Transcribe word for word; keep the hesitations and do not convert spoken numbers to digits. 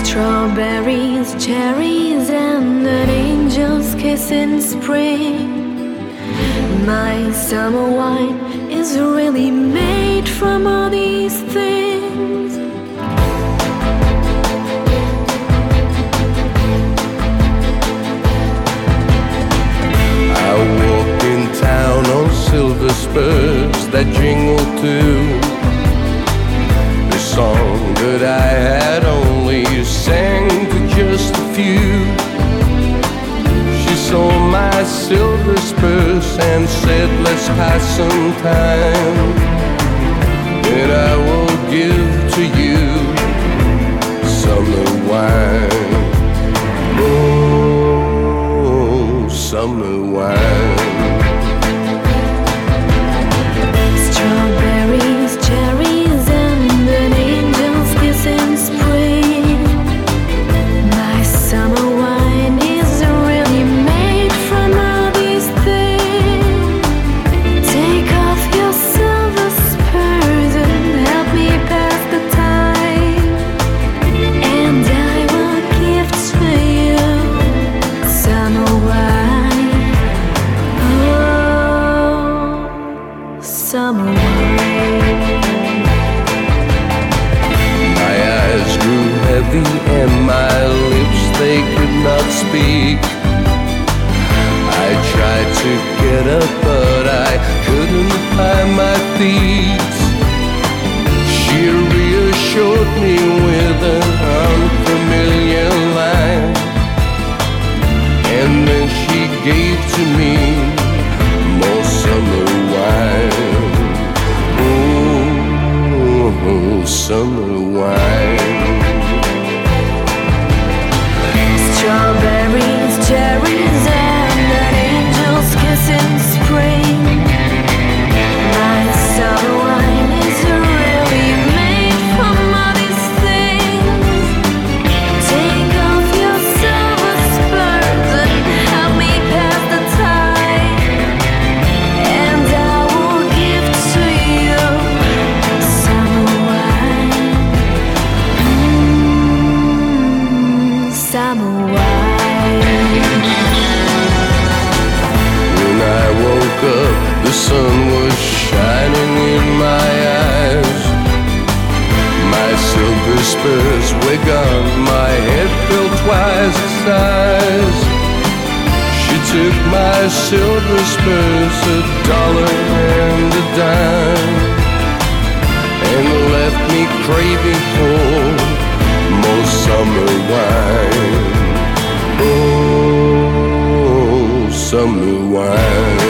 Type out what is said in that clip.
Strawberries, cherries, and an angel's kiss in spring. My summer wine is really made from all these things. I walked in town on silver spurs that jingle too. The song that I had only sang to just a few. She saw my silver spurs and said, let's pass some time, and I will give to you summer wine. Oh, summer wine. Strawberries, cherries, and an angel's kiss in spring. My summer wine is really made from all these things. Take off your silver spurs and help me pass the time, and I will give to you summer wine. Oh, summer wine. My eyes grew heavy and my lips, they could not speak. I tried to get up, but I couldn't find my feet. She reassured me with an unfamiliar line, and then she gave to me more summer wine. Oh, summer wine. Strawberries, cherries, and an angel's kiss in spring. My summer wine is really made from all these things. Take off your silver spurs and help me pass the time, and I will give to you summer wine. Mm, summer wine. When I woke up, the sun was shining in my eyes. My silver spurs were gone, my head felt twice the size. She took my silver spurs, a dollar and a dime, and left me craving for more summer wine. Oh, summer wine.